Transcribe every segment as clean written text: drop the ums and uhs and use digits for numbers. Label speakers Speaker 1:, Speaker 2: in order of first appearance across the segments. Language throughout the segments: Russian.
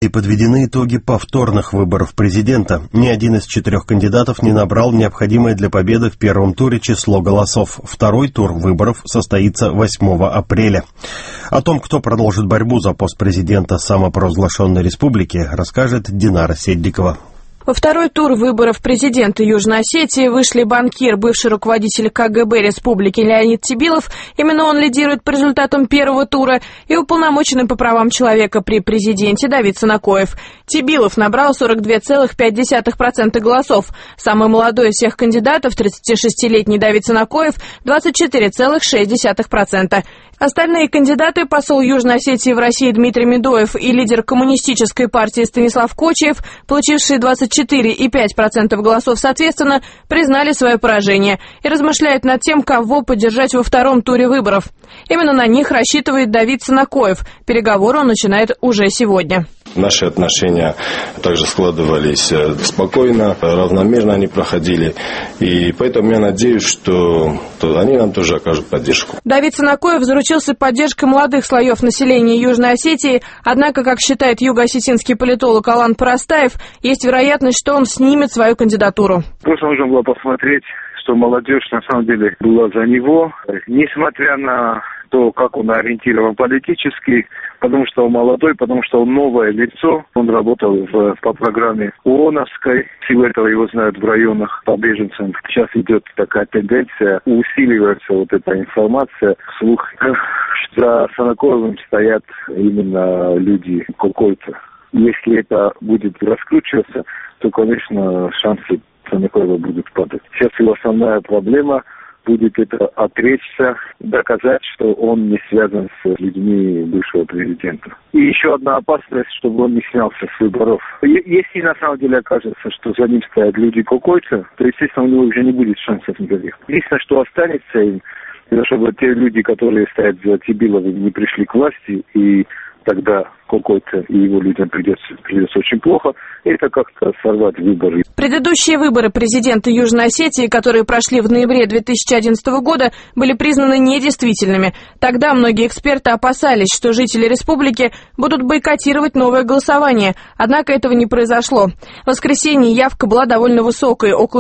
Speaker 1: И подведены итоги повторных выборов президента. Ни один из 4 кандидатов не набрал необходимое для победы в первом туре число голосов. Второй тур выборов состоится 8 апреля. О том, кто продолжит борьбу за пост президента самопровозглашенной республики, расскажет Динара Седдикова.
Speaker 2: Во второй тур выборов президента Южной Осетии вышли банкир, бывший руководитель КГБ республики Леонид Тебилов, именно он лидирует по результатам первого тура, и уполномоченный по правам человека при президенте Давид Санакоев. Тебилов набрал 42,5% голосов. Самый молодой из всех кандидатов, 36-летний Давид Санакоев, 24,6%. Остальные кандидаты, посол Южной Осетии в России Дмитрий Медоев и лидер коммунистической партии Станислав Кочиев, получившие 24,5% голосов соответственно, признали свое поражение и размышляют над тем, кого поддержать во втором туре выборов. Именно на них рассчитывает Давид Санакоев. Переговоры он начинает уже сегодня.
Speaker 3: Наши отношения также складывались спокойно, равномерно они проходили. И поэтому я надеюсь, что они нам тоже окажут поддержку.
Speaker 2: Давид Санакоев заручился поддержкой молодых слоев населения Южной Осетии. Однако, как считает юго-осетинский политолог Алан Парастаев, есть вероятность, что он снимет свою кандидатуру.
Speaker 4: Просто нужно было посмотреть, что молодежь на самом деле была за него. Несмотря на то, как он ориентирован политически, потому что он молодой, потому что он новое лицо. Он работал по программе ООНовской. Всего этого его знают в районах по беженцам. Сейчас идет такая тенденция, усиливается вот эта информация. Вслух за Санакоевым стоят именно люди какой-то. Если это будет раскручиваться, то, конечно, шансы Санакоева будут падать. Сейчас его основная проблема будет это отречься, доказать, что он не связан с людьми бывшего президента. И еще одна опасность, чтобы он не снялся с выборов. Если на самом деле окажется, что за ним стоят люди Кокойца, то, естественно, у него уже не будет шансов никаких. Единственное, что останется им, это чтобы те люди, которые стоят за Тебиловым, не пришли к власти, и тогда Кокойца и его людям придется очень плохо, это как-то сорвать выборы.
Speaker 2: Предыдущие выборы президента Южной Осетии, которые прошли в ноябре 2011 года, были признаны недействительными. Тогда многие эксперты опасались, что жители республики будут бойкотировать новое голосование. Однако этого не произошло. В воскресенье явка была довольно высокой, около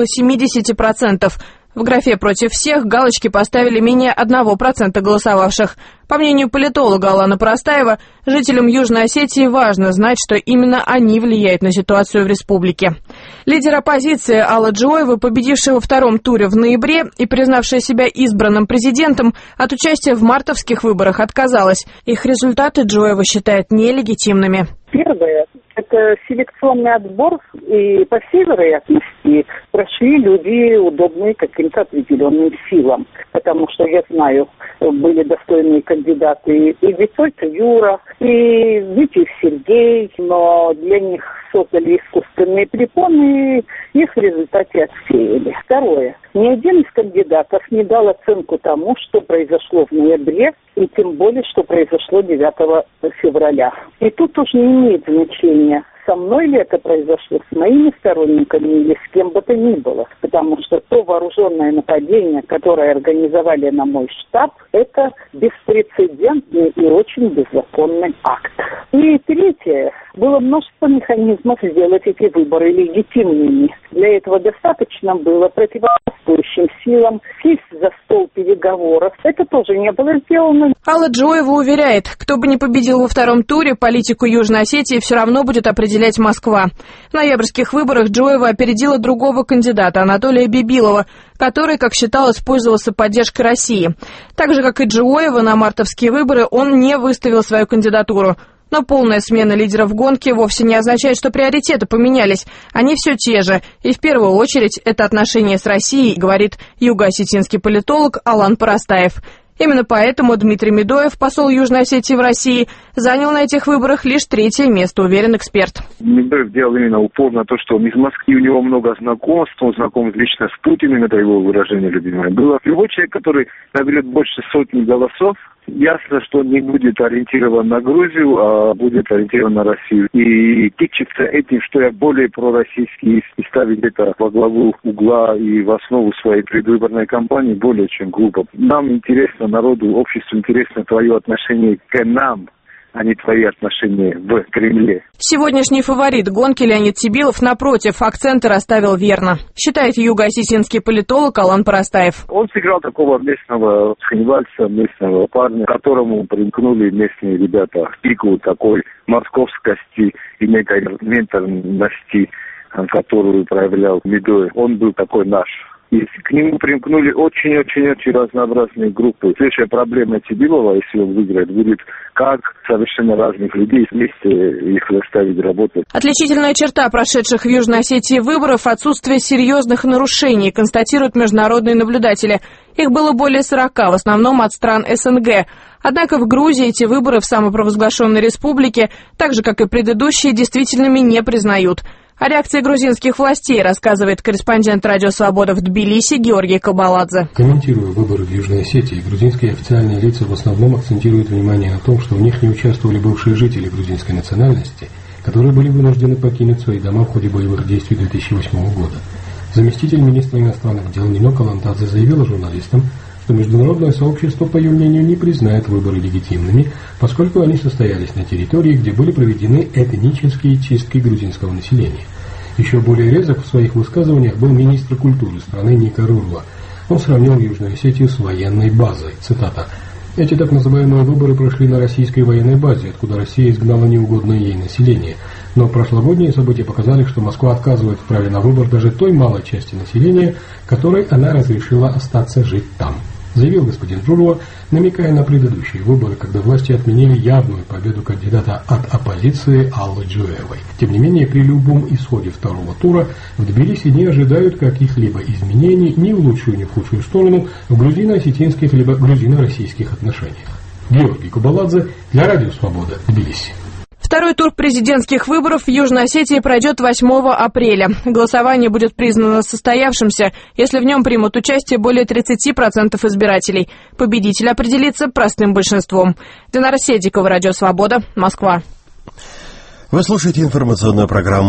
Speaker 2: 70%. В графе «Против всех» галочки поставили менее 1% голосовавших. По мнению политолога Алана Парастаева, жителям Южной Осетии важно знать, что именно они влияют на ситуацию в республике. Лидер оппозиции Алла Джоева, победившая во втором туре в ноябре и признавшая себя избранным президентом, от участия в мартовских выборах отказалась. Их результаты Джоева считает нелегитимными.
Speaker 5: Первое – это селекционный отбор, и по всей вероятности прошли люди, удобные каким-то определенным силам. Потому что, я знаю, были достойные кандидаты и Витольд Юра, и Витев Сергей, но для них создали искусственные препоны, и их в результате отсеяли. Второе. Ни один из кандидатов не дал оценку тому, что произошло в ноябре, и тем более, что произошло 9 февраля. И тут уже не имеет значения, со мной ли это произошло, с моими сторонниками или с кем бы то ни было. Потому что то вооруженное нападение, которое организовали на мой штаб, это беспрецедентный и очень беззаконный акт. И третье. Было множество механизмов сделать эти выборы легитимными. Для этого достаточно было противоборствующим силам сесть за стол переговоров. Это тоже не было сделано.
Speaker 2: Алла Джоева уверяет, кто бы ни победил во втором туре, политику Южной Осетии все равно будет определять Москва. В ноябрьских выборах Джоева опередила другого кандидата, Анатолия Бибилова, который, как считалось, пользовался поддержкой России. Так же, как и Джоева, на мартовские выборы он не выставил свою кандидатуру. Но полная смена лидеров гонки вовсе не означает, что приоритеты поменялись. Они все те же. И в первую очередь это отношения с Россией, говорит юго-осетинский политолог Алан Парастаев. Именно поэтому Дмитрий Медоев, посол Южной Осетии в России, занял на этих выборах лишь 3-е место, уверен эксперт.
Speaker 4: Медоев делал именно упор на то, что он из Москвы, у него много знакомств, он знаком лично с Путиным, это его выражение любимое было. Любой человек, который наберет больше сотни голосов, ясно, что он не будет ориентирован на Грузию, а будет ориентирован на Россию. И кичиться этим, что я более пророссийский, и ставить это во главу угла и в основу своей предвыборной кампании, более чем глупо. Нам интересно, народу, обществу интересно твое отношение к нам, а не твои отношения в Кремле.
Speaker 2: Сегодняшний фаворит гонки Леонид Сибилов, напротив, акценты расставил верно, считает юго-осетинский политолог Алан Парастаев.
Speaker 4: Он сыграл такого местного ханивальца, местного парня, к которому примкнули местные ребята в пику такой московскости и ментальности, которую проявлял Медведев. Он был такой наш. И к нему примкнули очень-очень-очень разнообразные группы. Следующая проблема Сибилова, если он выиграет, будет как совершенно разных людей вместе их заставить работать.
Speaker 2: Отличительная черта прошедших в Южной Осетии выборов – отсутствие серьезных нарушений, констатируют международные наблюдатели. Их было более 40, в основном от стран СНГ. Однако в Грузии эти выборы в самопровозглашенной республике, так же как и предыдущие, действительными не признают. О реакции грузинских властей рассказывает корреспондент «Радио Свобода» в Тбилиси Георгий Кабаладзе.
Speaker 6: Комментируя выборы в Южной Осетии, грузинские официальные лица в основном акцентируют внимание на том, что в них не участвовали бывшие жители грузинской национальности, которые были вынуждены покинуть свои дома в ходе боевых действий 2008 года. Заместитель министра иностранных дел Нино Калантадзе заявила журналистам, что международное сообщество, по ее мнению, не признает выборы легитимными, поскольку они состоялись на территории, где были проведены этнические чистки грузинского населения. Еще более резок в своих высказываниях был министр культуры страны Ника Руруа. Он сравнил Южную Осетию с военной базой. Цитата. «Эти так называемые выборы прошли на российской военной базе, откуда Россия изгнала неугодное ей население. Но прошлогодние события показали, что Москва отказывает в праве на выбор даже той малой части населения, которой она разрешила остаться жить там», заявил господин Руруа, намекая на предыдущие выборы, когда власти отменили явную победу кандидата от оппозиции Аллы Джуевой. Тем не менее, при любом исходе второго тура в Тбилиси не ожидают каких-либо изменений ни в лучшую, ни в худшую сторону в грузино-осетинских либо грузино-российских отношениях. Георгий Кабаладзе для Радио Свобода, Тбилиси.
Speaker 2: Второй тур президентских выборов в Южной Осетии пройдет 8 апреля. Голосование будет признано состоявшимся, если в нем примут участие более 30% избирателей. Победитель определится простым большинством. Динара Седикова, Радио Свобода, Москва.
Speaker 1: Вы слушаете информационную программу